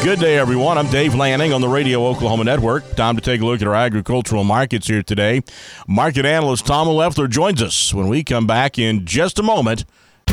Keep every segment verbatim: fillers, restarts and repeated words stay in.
Good day, everyone. I'm Dave Lanning on the Radio Oklahoma Network. Time to take a look at our agricultural markets here today. Market analyst Tom Leffler joins us when we come back in just a moment.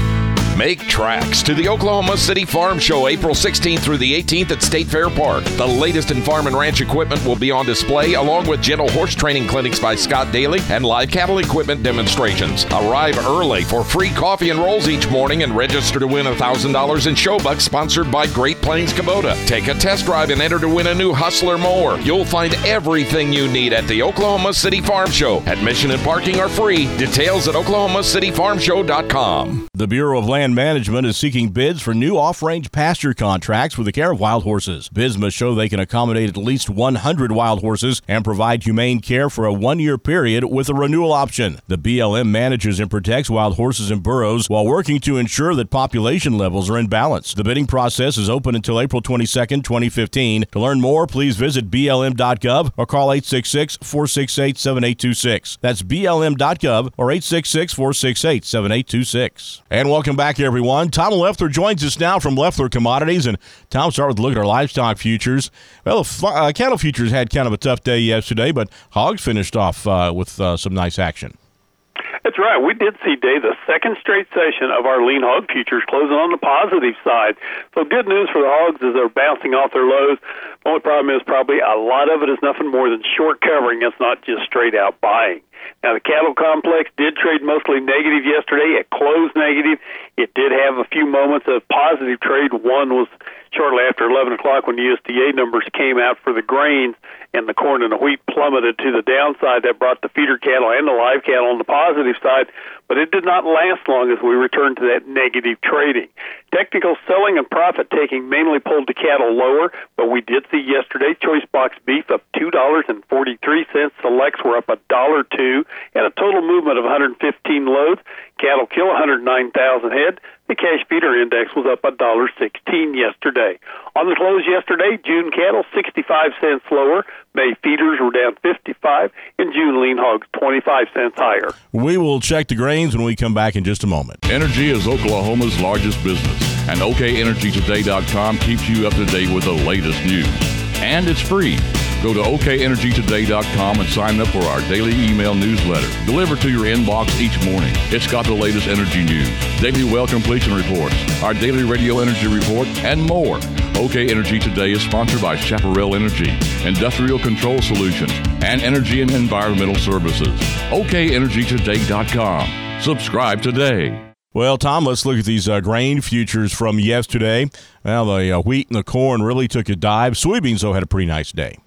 Make tracks to the Oklahoma City Farm Show April sixteenth through the eighteenth at State Fair Park. The latest in farm and ranch equipment will be on display, along with gentle horse training clinics by Scott Daly and live cattle equipment demonstrations. Arrive early for free coffee and rolls each morning and register to win one thousand dollars in Showbucks sponsored by Great Plains Kubota. Take a test drive and enter to win a new Hustler mower. You'll find everything you need at the Oklahoma City Farm Show. Admission and parking are free. Details at oklahoma city farm show dot com. The Bureau of Land Management is seeking bids for new off-range pasture contracts for the care of wild horses. Bids must show they can accommodate at least one hundred wild horses and provide humane care for a one-year period with a renewal option. The B L M manages and protects wild horses and burros while working to ensure that population levels are in balance. The bidding process is open until April twenty-second, twenty fifteen. To learn more, please visit b l m dot gov or call eight six six, four six eight, seven eight two six. That's b l m dot gov or eight six six, four six eight, seven eight two six. And welcome back, everyone. Tom Leffler joins us now from Leffler Commodities. And Tom, start with a look at our livestock futures. Well, uh, cattle futures had kind of a tough day yesterday, but hogs finished off uh, with uh, some nice action. That's right. We did see, Dave, the second straight session of our lean hog futures closing on the positive side. So good news for the hogs as they're bouncing off their lows. The only problem is probably a lot of it is nothing more than short covering. It's not just straight out buying. Now, the cattle complex did trade mostly negative yesterday. It closed negative. It did have a few moments of positive trade. One was shortly after eleven o'clock when the U S D A numbers came out for the grains, and the corn and the wheat plummeted to the downside. That brought the feeder cattle and the live cattle on the positive side, but it did not last long as we returned to that negative trading. Technical selling and profit taking mainly pulled the cattle lower, but we did see yesterday choice box beef up two dollars and forty-three cents. Selects were up one dollar or two, and a total movement of one hundred fifteen loads. Cattle kill one hundred nine thousand head. The cash feeder index was up one dollar sixteen yesterday. On the close yesterday, June cattle sixty-five cents lower. May feeders were down fifty-five, and June lean hogs twenty-five cents higher. We will check the grains when we come back in just a moment. Energy is Oklahoma's largest business, and O K energy today dot com keeps you up to date with the latest news. And it's free. Go to O K energy today dot com and sign up for our daily email newsletter, delivered to your inbox each morning. It's got the latest energy news, daily well completion reports, our daily radio energy report, and more. O K Energy Today is sponsored by Chaparral Energy, Industrial Control Solutions, and Energy and Environmental Services. O K energy today dot com. Subscribe today. Well, Tom, let's look at these uh, grain futures from yesterday. Well, the uh, wheat and the corn really took a dive. Soybeans, though, had a pretty nice day.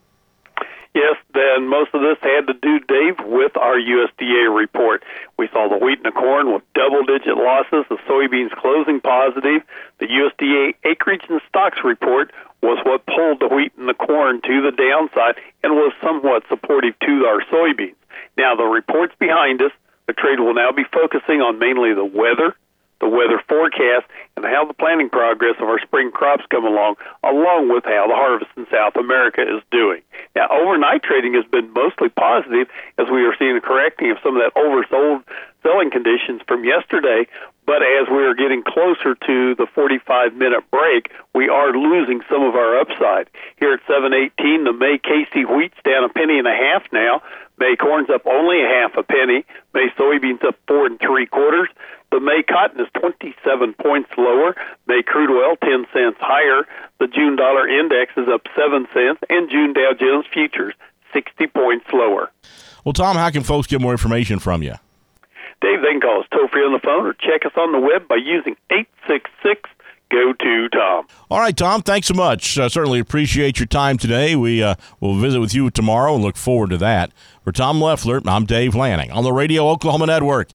Yes, then most of this had to do, Dave, with our U S D A report. We saw the wheat and the corn with double-digit losses, the soybeans closing positive. The U S D A acreage and stocks report was what pulled the wheat and the corn to the downside and was somewhat supportive to our soybeans. Now, the report's behind us. The trade will now be focusing on mainly the weather, the weather forecast, and how the planting progress of our spring crops come along, along with how the harvest in South America is doing. Now, overnight trading has been mostly positive as we are seeing a correcting of some of that oversold selling conditions from yesterday, but as we are getting closer to the forty-five minute break, we are losing some of our upside. Here at seven eighteen, the May K C wheat's down a penny and a half now. May corn's up only a half a penny. May soybeans up four and three quarters. The May cotton is twenty-seven points lower. May crude oil ten cents higher. The June dollar index is up seven cents, and June Dow Jones futures sixty points lower. Well, Tom, how can folks get more information from you? Dave, they can call us toll-free on the phone or check us on the web by using eight six six, G O to Tom. All right, Tom, thanks so much. I uh, certainly appreciate your time today. We uh, will visit with you tomorrow and look forward to that. For Tom Leffler, I'm Dave Lanning on the Radio Oklahoma Network.